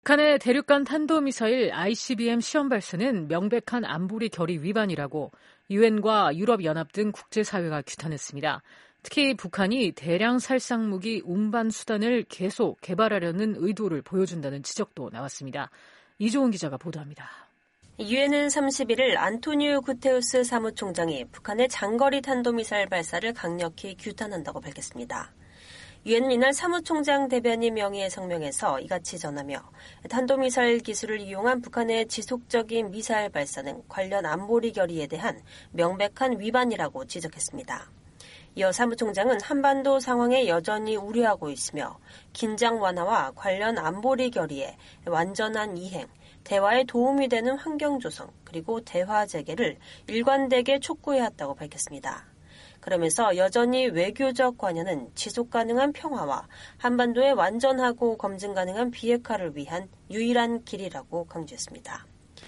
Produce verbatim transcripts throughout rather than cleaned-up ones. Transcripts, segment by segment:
북한의 대륙간 탄도미사일 아이씨비엠 시험 발사는 명백한 안보리 결의 위반이라고 유엔과 유럽연합 등 국제사회가 규탄했습니다. 특히 북한이 대량 살상무기 운반 수단을 계속 개발하려는 의도를 보여준다는 지적도 나왔습니다. 이조은 기자가 보도합니다. 유엔은 삼십일일 안토니오 구테우스 사무총장이 북한의 장거리 탄도미사일 발사를 강력히 규탄한다고 밝혔습니다. 유엔은 이날 사무총장 대변인 명의의 성명에서 이같이 전하며 탄도미사일 기술을 이용한 북한의 지속적인 미사일 발사는 관련 안보리 결의에 대한 명백한 위반이라고 지적했습니다. 이어 사무총장은 한반도 상황에 여전히 우려하고 있으며 긴장 완화와 관련 안보리 결의에 완전한 이행, 대화에 도움이 되는 환경 조성, 그리고 대화 재개를 일관되게 촉구해야 한다고 밝혔습니다. 그러면서 여전히 외교적 관여는 지속 가능한 평화와 한반도의 완전하고 검증 가능한 비핵화를 위한 유일한 길이라고 강조했습니다.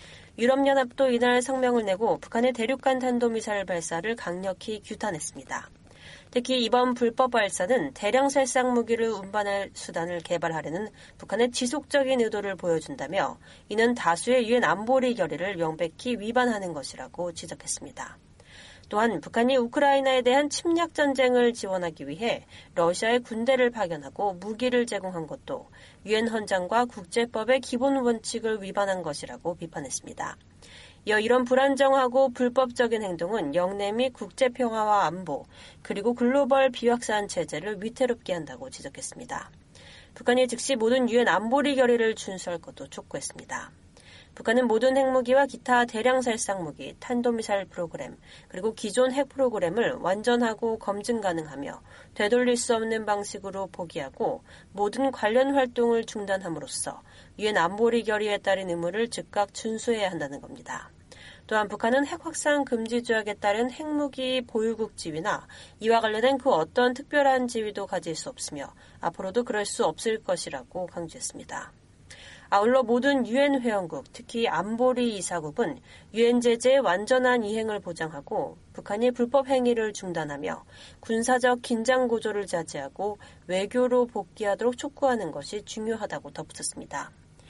유럽연합도 이날 성명을 내고 북한의 대륙간 탄도미사일 발사를 강력히 규탄했습니다. 특히 이번 불법 발사는 대량 살상 무기를 운반할 수단을 개발하려는 북한의 지속적인 의도를 보여준다며 이는 다수의 유엔 안보리 결의를 명백히 위반하는 것이라고 지적했습니다. 또한 북한이 우크라이나에 대한 침략 전쟁을 지원하기 위해 러시아의 군대를 파견하고 무기를 제공한 것도 유엔 헌장과 국제법의 기본 원칙을 위반한 것이라고 비판했습니다. 이어 이런 불안정하고 불법적인 행동은 영내 및 국제평화와 안보, 그리고 글로벌 비확산 체제를 위태롭게 한다고 지적했습니다. 북한이 즉시 모든 유엔 안보리 결의를 준수할 것도 촉구했습니다. 북한은 모든 핵무기와 기타 대량 살상무기, 탄도미사일 프로그램, 그리고 기존 핵 프로그램을 완전하고 검증 가능하며 되돌릴 수 없는 방식으로 포기하고 모든 관련 활동을 중단함으로써 유엔 안보리 결의에 따른 의무를 즉각 준수해야 한다는 겁니다. 또한 북한은 핵 확산 금지 조약에 따른 핵무기 보유국 지위나 이와 관련된 그 어떤 특별한 지위도 가질 수 없으며 앞으로도 그럴 수 없을 것이라고 강조했습니다. 아울러 모든 유엔 회원국, 특히 안보리 이사국은 유엔 제재의 완전한 이행을 보장하고 북한이 불법 행위를 중단하며 군사적 긴장 고조를 자제하고 외교로 복귀하도록 촉구하는 것이 중요하다고 덧붙였습니다.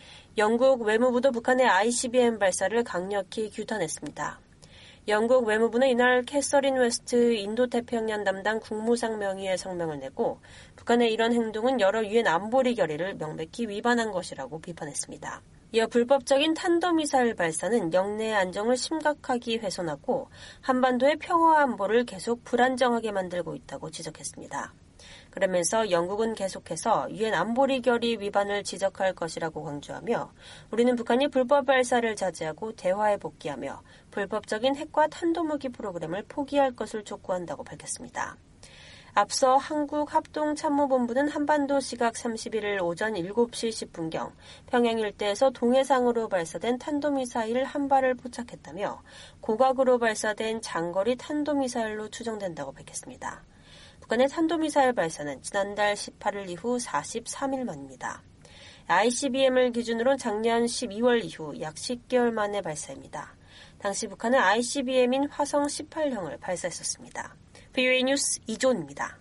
영국 외무부도 북한의 아이씨비엠 발사를 강력히 규탄했습니다. 영국 외무부는 이날 캐서린 웨스트 인도태평양 담당 국무상 명의의 성명을 내고 북한의 이런 행동은 여러 유엔 안보리 결의를 명백히 위반한 것이라고 비판했습니다. 이어 불법적인 탄도미사일 발사는 영내의 안정을 심각하게 훼손하고 한반도의 평화 안보를 계속 불안정하게 만들고 있다고 지적했습니다. 그러면서 영국은 계속해서 유엔 안보리 결의 위반을 지적할 것이라고 강조하며 우리는 북한이 불법 발사를 자제하고 대화에 복귀하며 불법적인 핵과 탄도무기 프로그램을 포기할 것을 촉구한다고 밝혔습니다. 앞서 한국합동참모본부는 한반도 시각 삼십일일 오전 일곱시 십분경 평양 일대에서 동해상으로 발사된 탄도미사일 한 발을 포착했다며 고각으로 발사된 장거리 탄도미사일로 추정된다고 밝혔습니다. 북한의 탄도미사일 발사는 지난달 십팔일 이후 사십삼일 만입니다. 아이씨비엠을 기준으로 작년 십이월 이후 약 십개월 만의 발사입니다. 당시 북한은 아이씨비엠인 화성 십팔형을 발사했었습니다. 브이오에이 뉴스 이조은입니다.